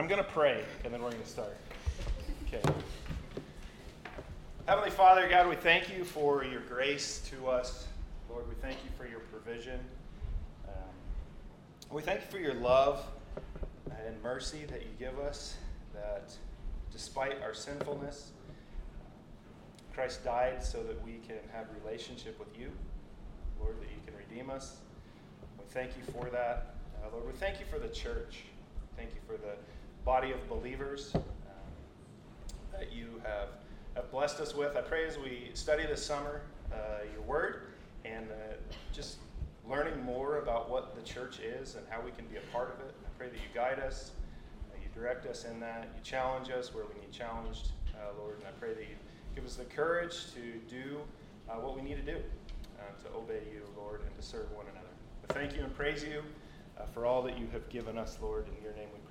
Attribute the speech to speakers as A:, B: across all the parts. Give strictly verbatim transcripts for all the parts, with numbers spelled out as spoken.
A: I'm going to pray, and then we're going to start. Okay. Heavenly Father, God, we thank you for your grace to us. Lord, we thank you for your provision. Um, we thank you for your love and mercy that you give us, that despite our sinfulness, Christ died so that we can have a relationship with you. Lord, that you can redeem us. We thank you for that. Uh, Lord, we thank you for the church. Thank you for the body of believers um, that you have, have blessed us with. I pray as we study this summer uh, your word and uh, just learning more about what the church is and how we can be a part of it. I pray that you guide us, uh, you direct us in that, you challenge us where we need challenged, uh, Lord, and I pray that you give us the courage to do uh, what we need to do, uh, to obey you, Lord, and to serve one another. I thank you and praise you uh, for all that you have given us, Lord. In your name we pray.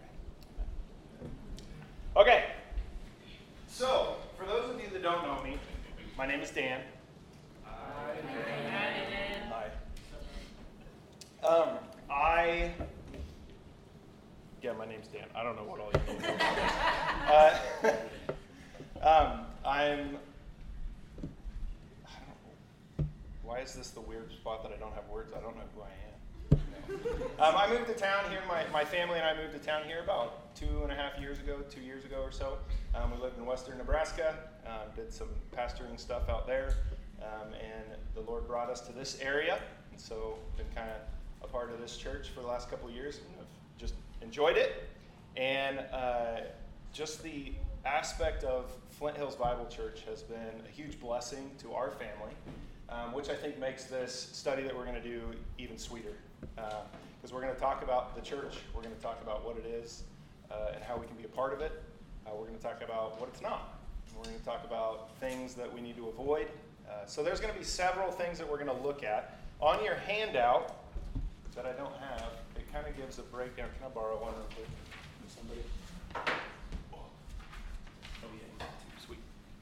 A: Okay, so for those of you that don't know me, my name is Dan. Hi. Hi. Um, I, yeah, my name's Dan. I don't know what all you need to know. uh, um, I'm, I don't know, why is this the weird spot that I don't have words? I don't know who I am. Um, I moved to town here. My, my family and I moved to town here about two and a half years ago, two years ago or so. Um, we lived in western Nebraska, um, did some pastoring stuff out there, um, and the Lord brought us to this area. And so been kind of a part of this church for the last couple of years, and I've just enjoyed it. And uh, just the aspect of Flint Hills Bible Church has been a huge blessing to our family, um, which I think makes this study that we're going to do even sweeter. Because uh, we're going to talk about the church, we're going to talk about what it is uh, and how we can be a part of it. Uh, we're going to talk about what it's not. We're going to talk about things that we need to avoid. Uh, so there's going to be several things that we're going to look at. On your handout that I don't have, it kind of gives a breakdown. Can I borrow one real quick from somebody? Oh, yeah, sweet.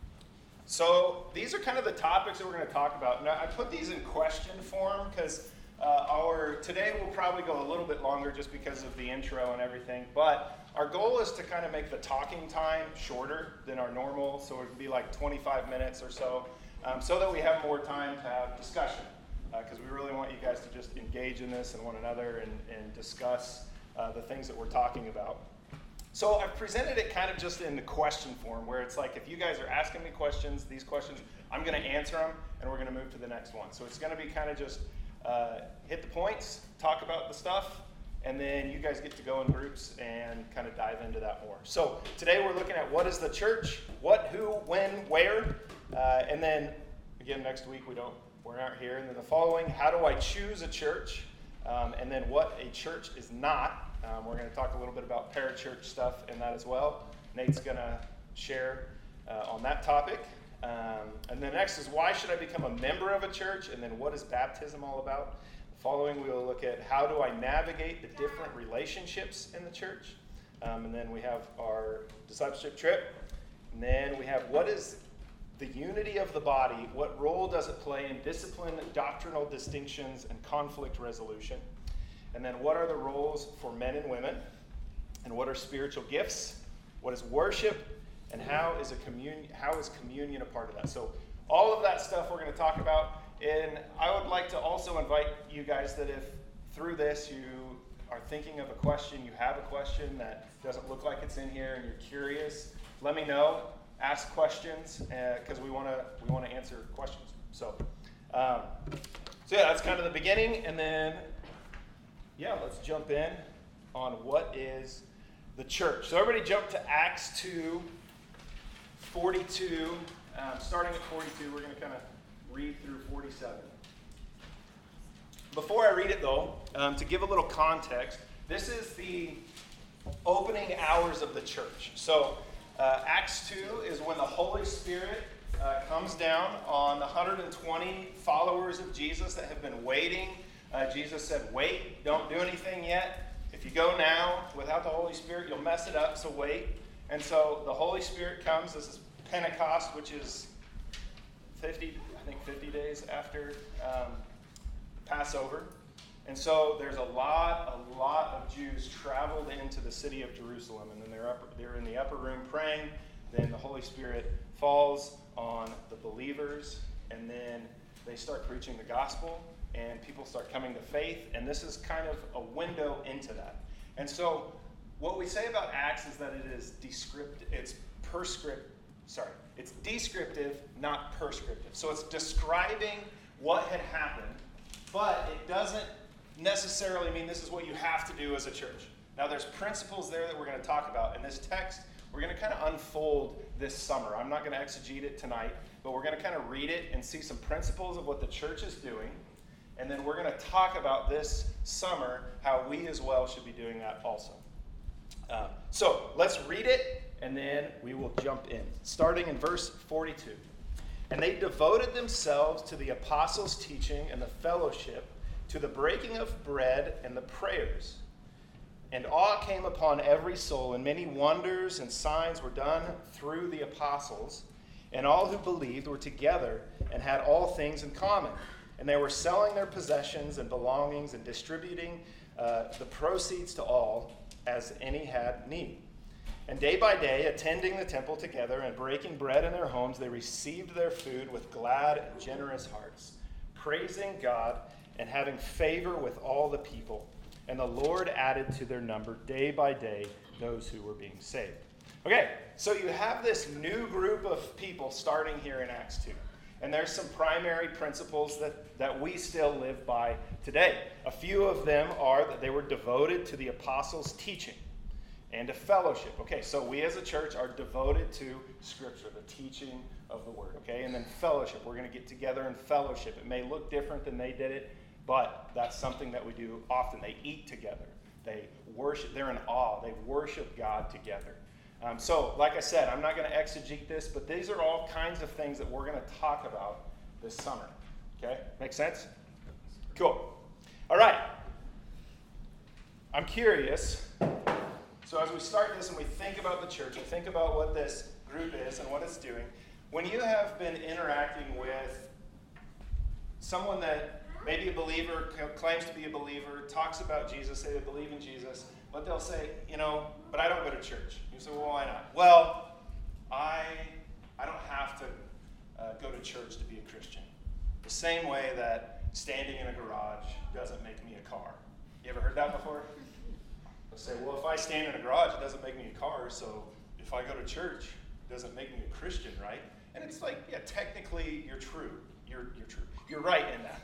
A: So these are kind of the topics that we're going to talk about. Now, I put these in question form because Uh, our today will probably go a little bit longer just because of the intro and everything, but our goal is to kind of make the talking time shorter than our normal, so it would be like twenty-five minutes or so, um, so that we have more time to have discussion, because uh, we really want you guys to just engage in this and one another and, and discuss uh, the things that we're talking about. So I've presented it kind of just in the question form, where it's like if you guys are asking me questions, these questions, I'm going to answer them, and we're going to move to the next one. So it's going to be kind of just Uh, hit the points, talk about the stuff, and then you guys get to go in groups and kind of dive into that more. So today we're looking at what is the church, what, who, when, where, uh, and then again next week we don't, we aren't here, and then the following, how do I choose a church, um, and then what a church is not. Um, we're going to talk a little bit about parachurch stuff and that as well. Nate's going to share uh, on that topic. Um, and then next is why should I become a member of a church, and then what is baptism all about. Following, we will look at how do I navigate the different relationships in the church, um, and then we have our discipleship trip, and then we have what is the unity of the body, what role does it play in discipline, doctrinal distinctions, and conflict resolution, and then what are the roles for men and women, and what are spiritual gifts, what is worship, and how is a communion? How is communion a part of that? So all of that stuff we're going to talk about. And I would like to also invite you guys that if through this you are thinking of a question, you have a question that doesn't look like it's in here, and you're curious, let me know. Ask questions because uh, we want to we want to answer questions. So, um, so yeah, that's kind of the beginning, and then yeah, let's jump in on what is the church. So everybody jump to Acts two. forty-two, um, starting at forty-two, we're going to kind of read through forty-seven. Before I read it, though, um, to give a little context, this is the opening hours of the church. So uh, Acts two is when the Holy Spirit uh, comes down on the one hundred twenty followers of Jesus that have been waiting. Uh, Jesus said, wait, don't do anything yet. If you go now without the Holy Spirit, you'll mess it up, so wait. And so the Holy Spirit comes. This is Pentecost, which is fifty, I think fifty days after um, Passover. And so there's a lot, a lot of Jews traveled into the city of Jerusalem, and then they're up, they're in the upper room praying. Then the Holy Spirit falls on the believers, and then they start preaching the gospel, and people start coming to faith, and this is kind of a window into that. And so what we say about Acts is that it is descriptive, it's prescriptive, sorry, it's descriptive, not prescriptive. So it's describing what had happened, but it doesn't necessarily mean this is what you have to do as a church. Now there's principles there that we're going to talk about. In this text, we're going to kind of unfold this summer. I'm not going to exegete it tonight, but we're going to kind of read it and see some principles of what the church is doing. And then we're going to talk about this summer how we as well should be doing that also. Uh, so let's read it, and then we will jump in. Starting in verse forty-two. And they devoted themselves to the apostles' teaching and the fellowship, to the breaking of bread and the prayers. And awe came upon every soul, and many wonders and signs were done through the apostles. And all who believed were together and had all things in common. And they were selling their possessions and belongings and distributing uh, the proceeds to all as any had need. And day by day, attending the temple together and breaking bread in their homes, they received their food with glad and generous hearts, praising God and having favor with all the people. And the Lord added to their number day by day those who were being saved. Okay, so you have this new group of people starting here in Acts two. And there's some primary principles that, that we still live by today. A few of them are that they were devoted to the apostles' teaching and to fellowship. Okay, so we as a church are devoted to Scripture, the teaching of the Word. Okay, and then fellowship. We're going to get together and fellowship. It may look different than they did it, but that's something that we do often. They eat together. They worship. They're in awe. They worship God together. Um, so, like I said, I'm not going to exegete this, but these are all kinds of things that we're going to talk about this summer. Okay? Make sense? Cool. All right. I'm curious. So as we start this and we think about the church and think about what this group is and what it's doing, when you have been interacting with someone that maybe a believer, claims to be a believer, talks about Jesus, say they believe in Jesus, but they'll say, you know, but I don't go to church. You say, well, why not? Well, I I don't have to uh, go to church to be a Christian. The same way that standing in a garage doesn't make me a car. You ever heard that before? They'll say, well, if I stand in a garage, it doesn't make me a car, so if I go to church, it doesn't make me a Christian, right? And it's like, yeah, technically you're true. You're, you're true. You're right in that.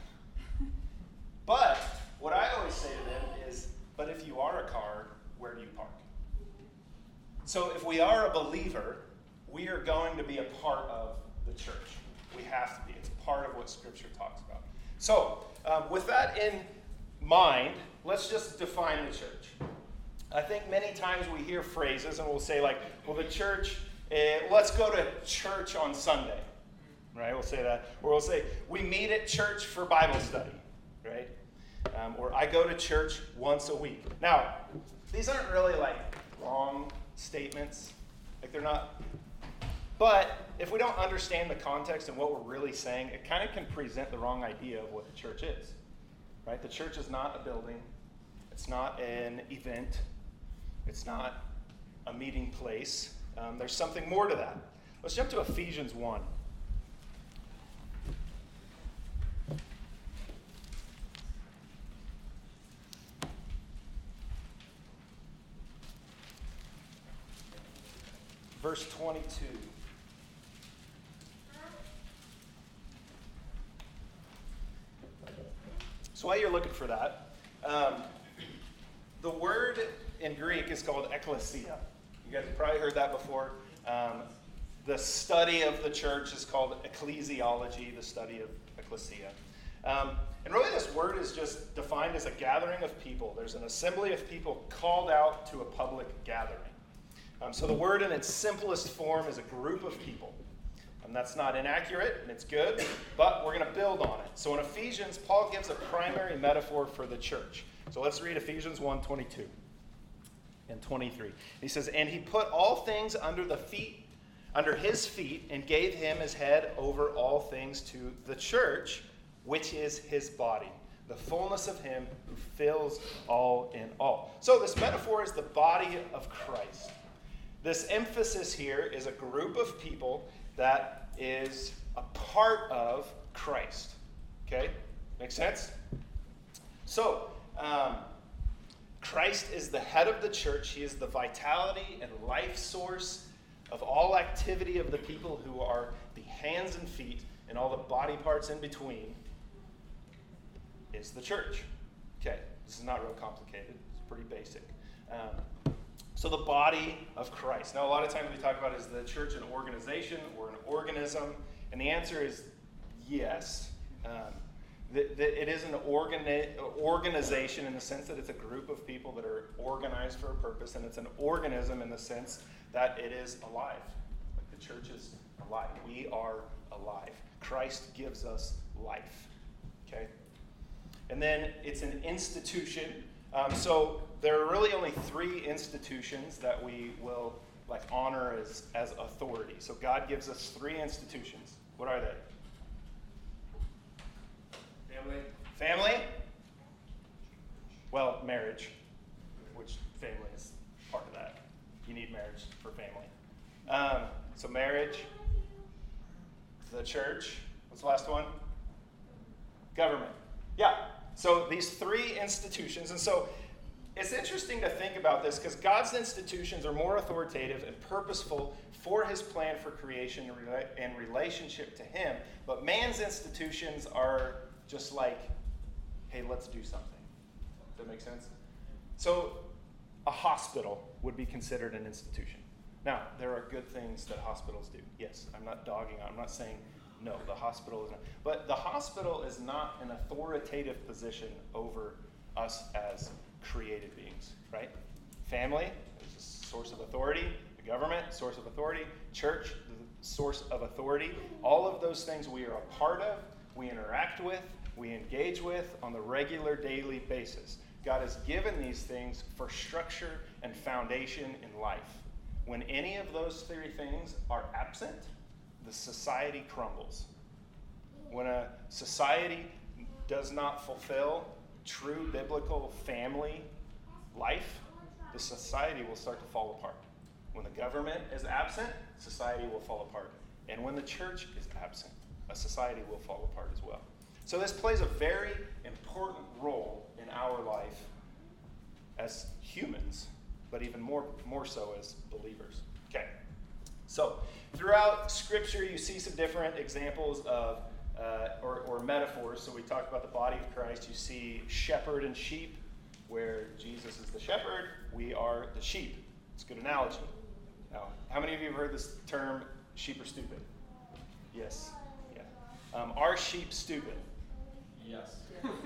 A: But what I always say to them is, but if you are a car, where do you park? So if we are a believer, we are going to be a part of the church. We have to be. It's part of what Scripture talks about. So um, with that in mind, let's just define the church. I think many times we hear phrases and we'll say like, well, the church, eh, let's go to church on Sunday. Right? We'll say that. Or we'll say, we meet at church for Bible study. Right? Um, or I go to church once a week. Now, these aren't really like wrong statements. Like they're not. But if we don't understand the context and what we're really saying, it kind of can present the wrong idea of what the church is. Right? The church is not a building. It's not an event. It's not a meeting place. Um, there's something more to that. Let's jump to Ephesians one. Verse twenty-two. So while you're looking for that, um, the word in Greek is called ekklesia. You guys have probably heard that before. Um, the study of the church is called ecclesiology, the study of ecclesia. Um, and really this word is just defined as a gathering of people. There's an assembly of people called out to a public gathering. Um, so the word in its simplest form is a group of people. And that's not inaccurate, and it's good, but we're going to build on it. So in Ephesians, Paul gives a primary metaphor for the church. So let's read Ephesians one, twenty-two and twenty-three. He says, and he put all things under the feet, under his feet, and gave him as head over all things to the church, which is his body, the fullness of him who fills all in all. So this metaphor is the body of Christ. This emphasis here is a group of people that is a part of Christ. Okay? Make sense? So, um, Christ is the head of the church. He is the vitality and life source of all activity of the people who are the hands and feet and all the body parts in between is the church. Okay, this is not real complicated. It's pretty basic. Um, so the body of Christ. Now, a lot of times we talk about is the church an organization or an organism? And the answer is yes. Um, the, the, it is an organi- organization in the sense that it's a group of people that are organized for a purpose, and it's an organism in the sense that it is alive. Like the church is alive. We are alive. Christ gives us life. Okay? And then it's an institution. Um, so there are really only three institutions that we will like honor as, as authority. So God gives us three institutions. What are they?
B: Family.
A: Family? Well, marriage, which family is part of that. You need marriage for family. Um, so marriage, the church. What's the last one? Government. Yeah. So these three institutions. And so it's interesting to think about this because God's institutions are more authoritative and purposeful for his plan for creation and relationship to him. But man's institutions are just like, hey, let's do something. Does that make sense? So a hospital would be considered an institution. Now, there are good things that hospitals do. Yes, I'm not dogging on, I'm not saying no, the hospital is not. But the hospital is not an authoritative position over us as created beings, right? Family is a source of authority. The government, source of authority. Church, the source of authority. All of those things we are a part of, we interact with, we engage with on the regular daily basis. God has given these things for structure and foundation in life. When any of those three things are absent, the society crumbles. When a society does not fulfill true biblical family life, the society will start to fall apart. When the government is absent, society will fall apart. And when the church is absent, a society will fall apart as well. So this plays a very important role in our life as humans, but even more, more so as believers. Okay. So throughout Scripture, you see some different examples of uh, or, or metaphors. So we talked about the body of Christ. You see shepherd and sheep, where Jesus is the shepherd, we are the sheep. It's a good analogy. Now, how many of you have heard this term, sheep are stupid? Yes. Yeah. Um, are sheep stupid?
B: Yes.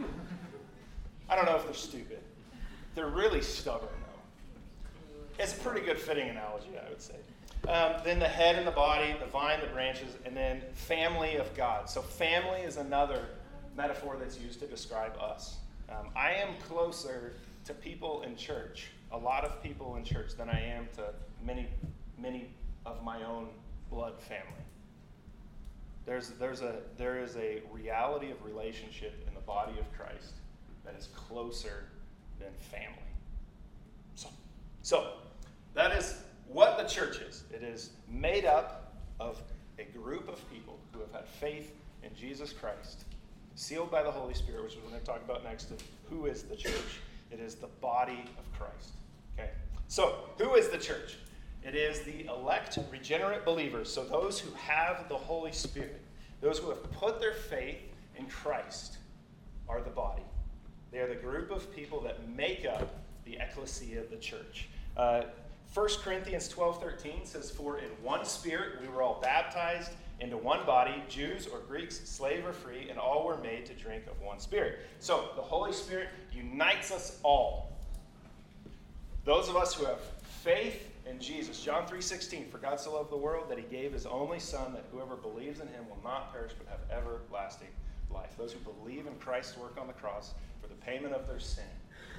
A: I don't know if they're stupid. They're really stubborn, though. It's a pretty good fitting analogy, I would say. Um, then the head and the body, the vine, the branches, and then family of God. So family is another metaphor that's used to describe us. Um, I am closer to people in church, a lot of people in church, than I am to many, many of my own blood family. There's, there's a, there is a reality of relationship in the body of Christ that is closer than family. So, so that is what the church is. It is made up of a group of people who have had faith in Jesus Christ, sealed by the Holy Spirit, which is what we're going to talk about next, of who is the church. It is the body of Christ. Okay. So, who is the church? It is the elect, regenerate believers. So those who have the Holy Spirit, those who have put their faith in Christ, are the body. They are the group of people that make up the ecclesia of the church. Uh, First Corinthians twelve thirteen says, "For in one Spirit we were all baptized into one body, Jews or Greeks, slave or free, and all were made to drink of one Spirit." So the Holy Spirit unites us all. Those of us who have faith in Jesus. John three sixteen, "For God so loved the world that he gave his only Son, that whoever believes in him will not perish but have everlasting life." Those who believe in Christ's work on the cross for the payment of their sin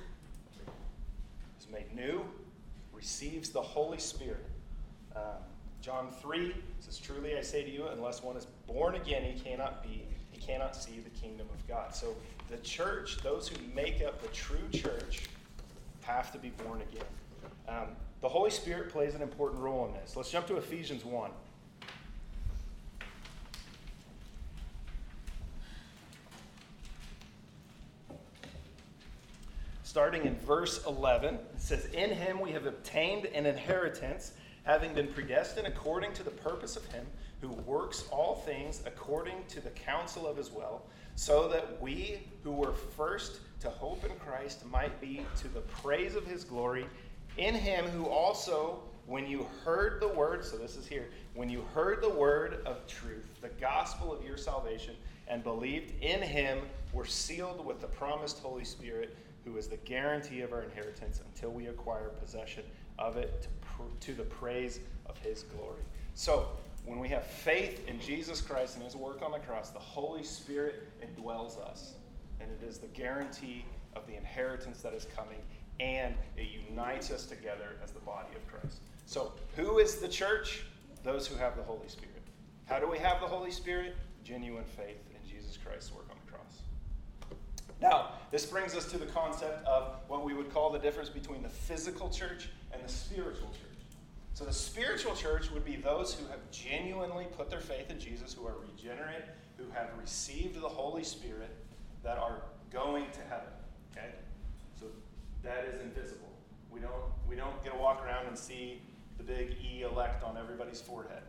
A: is made new, receives the Holy Spirit. Um, John three says, "Truly I say to you, unless one is born again, he cannot be, he cannot see the kingdom of God." So the church, those who make up the true church, have to be born again. Um, the Holy Spirit plays an important role in this. Let's jump to Ephesians one. Starting in verse eleven, it says, "In him we have obtained an inheritance, having been predestined according to the purpose of him who works all things according to the counsel of his will, so that we who were first to hope in Christ might be to the praise of his glory. In him who also, when you heard the word," so this is here, "when you heard the word of truth, the gospel of your salvation, and believed in him, were sealed with the promised Holy Spirit, who is the guarantee of our inheritance until we acquire possession of it to, pr- to the praise of his glory." So, when we have faith in Jesus Christ and his work on the cross, the Holy Spirit indwells us. And it is the guarantee of the inheritance that is coming, and it unites us together as the body of Christ. So, who is the church? Those who have the Holy Spirit. How do we have the Holy Spirit? Genuine faith in Jesus Christ's work on the cross. Now, this brings us to the concept of what we would call the difference between the physical church and the spiritual church. So the spiritual church would be those who have genuinely put their faith in Jesus, who are regenerate, who have received the Holy Spirit, that are going to heaven. Okay? So that is invisible. We don't we don't get to walk around and see the big E elect on everybody's forehead.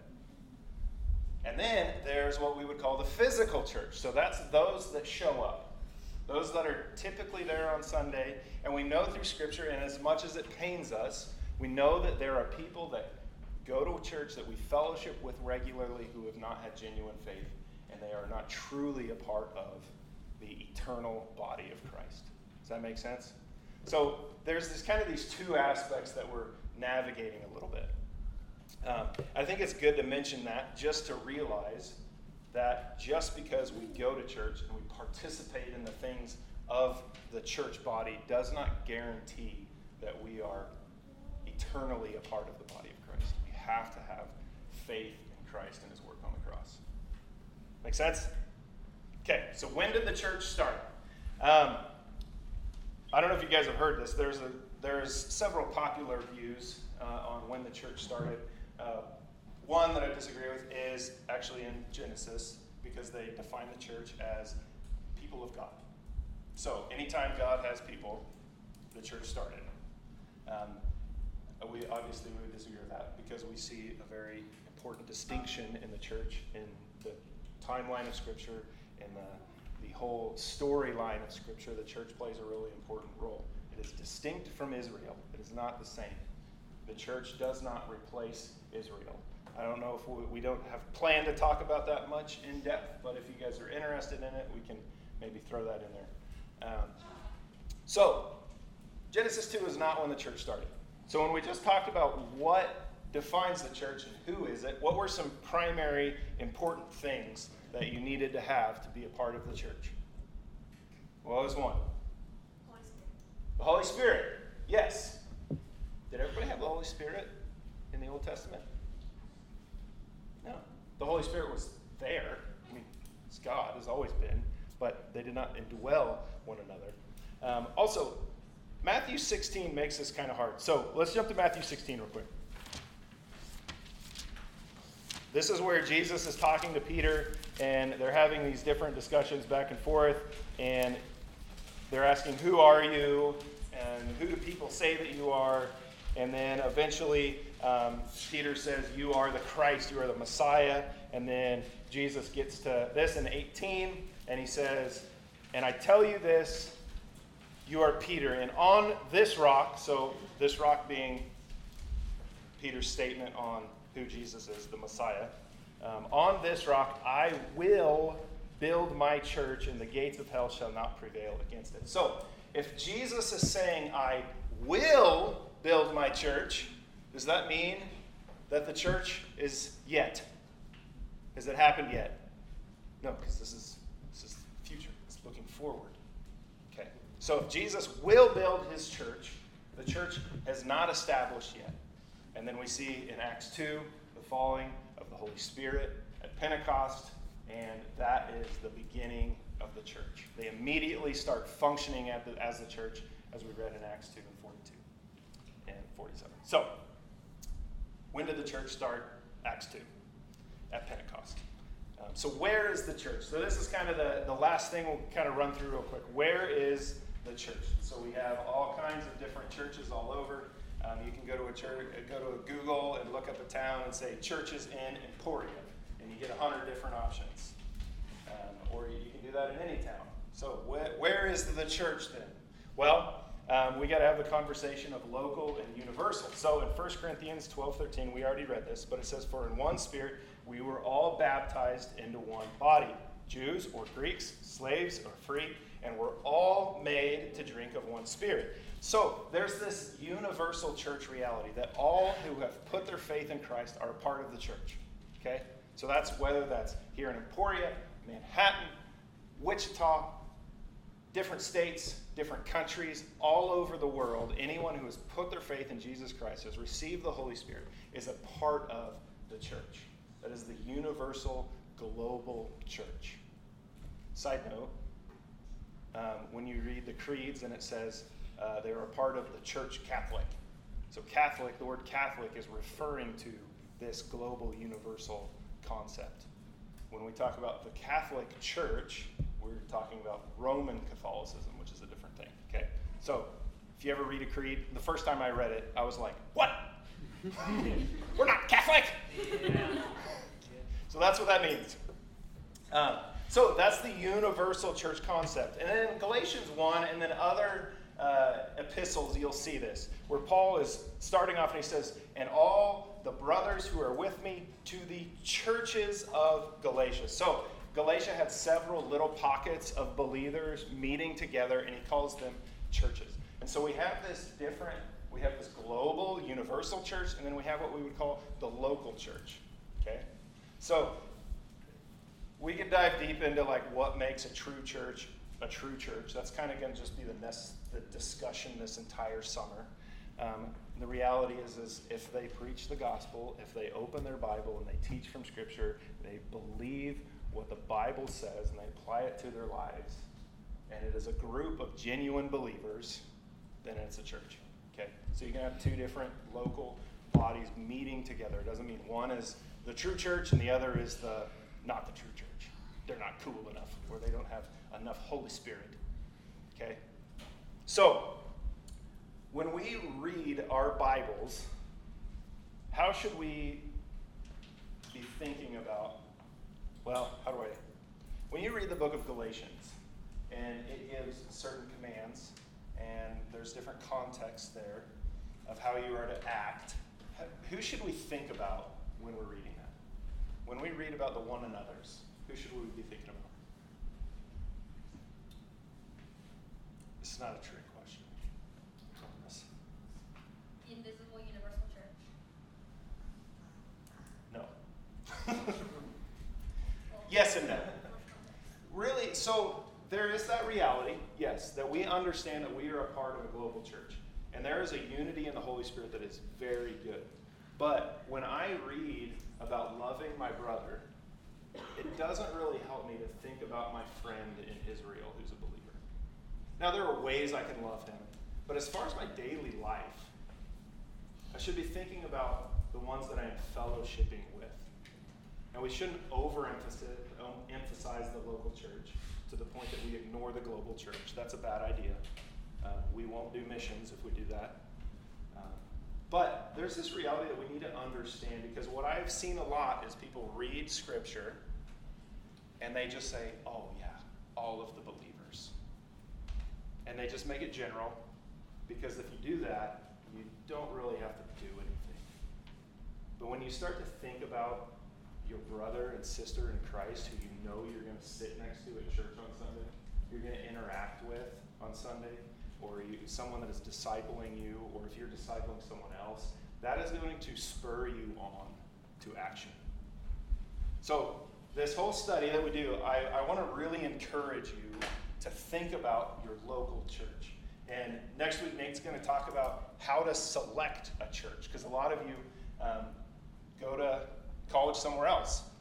A: And then there's what we would call the physical church. So that's those that show up. Those that are typically there on Sunday. And we know through Scripture, and as much as it pains us, we know that there are people that go to a church that we fellowship with regularly who have not had genuine faith, and they are not truly a part of the eternal body of Christ. Does that make sense? So there's this kind of these two aspects that we're navigating a little bit. Um, I think it's good to mention that, just to realize that just because we go to church and we participate in the things of the church body does not guarantee that we are eternally a part of the body of Christ. We have to have faith in Christ and his work on the cross. Make sense? Okay, so when did the church start? Um, I don't know if you guys have heard this. There's a there's several popular views uh, on when the church started. Uh, one that I disagree with is actually in Genesis, because they define the church as people of God. So anytime God has people, the church started. Um, we obviously we would disagree with that, because we see a very important distinction in the church, in the timeline of Scripture, in the, the whole storyline of Scripture. The church plays a really important role. It is distinct from Israel. It is not the same. The church does not replace Israel. I don't know if we, we don't have planned to talk about that much in depth, but if you guys are interested in it, we can maybe throw that in there. Um, so, Genesis two is not when the church started. So when we just talked about what defines the church and who is it, what were some primary important things that you needed to have to be a part of the church? What was one?
C: Holy Spirit.
A: The Holy Spirit. Yes. Did everybody have the Holy Spirit in the Old Testament? No. The Holy Spirit was there. I mean, it's God, has always been, but they did not indwell one another. Um, also, Matthew sixteen makes this kind of hard. So let's jump to Matthew sixteen real quick. This is where Jesus is talking to Peter, and they're having these different discussions back and forth, and they're asking, who are you, and who do people say that you are? And then eventually um, Peter says, you are the Christ, you are the Messiah. And then Jesus gets to this in eighteen, and he says, and I tell you this, you are Peter, and on this rock, so this rock being Peter's statement on who Jesus is, the Messiah, um, on this rock I will build my church, and the gates of hell shall not prevail against it. So, if Jesus is saying, I will build my church, does that mean that the church is yet? Has it happened yet? No, because this is this is the future. It's looking forward. Okay. So if Jesus will build his church, the church has not established yet. And then we see in Acts two the falling of the Holy Spirit at Pentecost, and that is the beginning of the church. They immediately start functioning at the, as the church, as we read in Acts two and forty-two and forty-seven. So, when did the church start? Acts two, at Pentecost. Um, so where is the church? So this is kind of the, the last thing we'll kind of run through real quick. Where is the church? So we have all kinds of different churches all over. Um, you can go to a church, go to a Google and look up a town and say churches in Emporia, and you get a hundred different options. Um, or you can do that in any town. So wh- where is the church then? Well, um, we got to have the conversation of local and universal. So in First Corinthians twelve thirteen, we already read this, but it says, "For in one Spirit we were all baptized into one body, Jews or Greeks, slaves or free, and we're all made to drink of one Spirit." So there's this universal church reality that all who have put their faith in Christ are a part of the church. Okay? So that's whether that's here in Emporia, Manhattan, Wichita, different states, different countries, all over the world. Anyone who has put their faith in Jesus Christ, has received the Holy Spirit, is a part of the church. That is the universal, global church. Side note, um, when you read the creeds and it says uh, they're a part of the church Catholic. So Catholic, the word Catholic is referring to this global universal concept. When we talk about the Catholic Church, we're talking about Roman Catholicism, which is a different thing. Okay? So if you ever read a creed, the first time I read it, I was like, what? We're not Catholic! Yeah. So that's what that means. Um, so that's the universal church concept. And then in Galatians one and then other uh, epistles, you'll see this, where Paul is starting off and he says, "And all the brothers who are with me to the churches of Galatia." So Galatia had several little pockets of believers meeting together, and he calls them churches. And so we have this different, we have this global, universal church, and then we have what we would call the local church. Okay? So we could dive deep into like what makes a true church a true church. That's kind of going to just be the, nest, the discussion this entire summer. Um, the reality is, is if they preach the gospel, if they open their Bible and they teach from Scripture, they believe what the Bible says and they apply it to their lives, and it is a group of genuine believers, then it's a church. Okay? So you can have two different local bodies meeting together. It doesn't mean one is the true church and the other is the not the true church. They're not cool enough, or they don't have enough Holy Spirit. Okay? So, when we read our Bibles, how should we be thinking about, well, how do I, when you read the book of Galatians, and it gives certain commands, and there's different contexts there of how you are to act, who should we think about when we're reading that? When we read about the one another's, who should we be thinking about? It's not a trick question. I promise.
C: Invisible universal church.
A: No. Yes and no. Really, so there is that reality, yes, that we understand that we are a part of a global church. And there is a unity in the Holy Spirit that is very good. But when I read about loving my brother, it doesn't really help me to think about my friend in Israel who's a believer. Now, there are ways I can love him, but as far as my daily life, I should be thinking about the ones that I am fellowshipping with. And we shouldn't overemphasize um, emphasize the local church to the point that we ignore the global church. That's a bad idea. Uh, we won't do missions if we do that. Uh, but there's this reality that we need to understand, because what I've seen a lot is people read Scripture and they just say, oh yeah, all of the believers. And they just make it general, because if you do that, you don't really have to do anything. But when you start to think about your brother and sister in Christ who you know you're going to sit next to at church on Sunday, you're going to interact with on Sunday, or you, someone that is discipling you, or if you're discipling someone else, that is going to spur you on to action. So this whole study that we do, I, I want to really encourage you to think about your local church. And next week, Nate's going to talk about how to select a church, because a lot of you um, go to college somewhere else,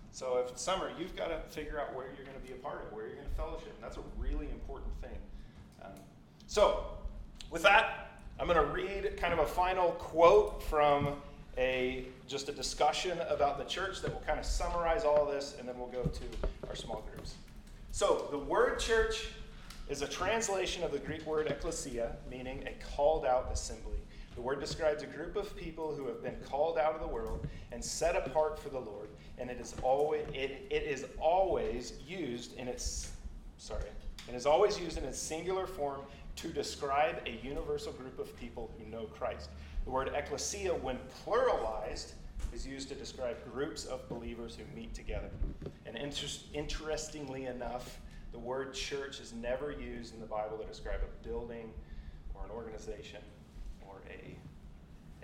A: So if it's summer, you've got to figure out where you're going to be a part of, where you're going to fellowship. And that's a really important thing. Um, so with that, I'm going to read kind of a final quote from a just a discussion about the church that will kind of summarize all of this, and then we'll go to our small groups. So the word church is a translation of the Greek word ekklesia, meaning a called out assembly. The word describes a group of people who have been called out of the world and set apart for the Lord, and it is always it, it is always used in its sorry, it is always used in its singular form to describe a universal group of people who know Christ. The word ekklesia, when pluralized, is used to describe groups of believers who meet together. And inter- interestingly enough, the word church is never used in the Bible to describe a building or an organization.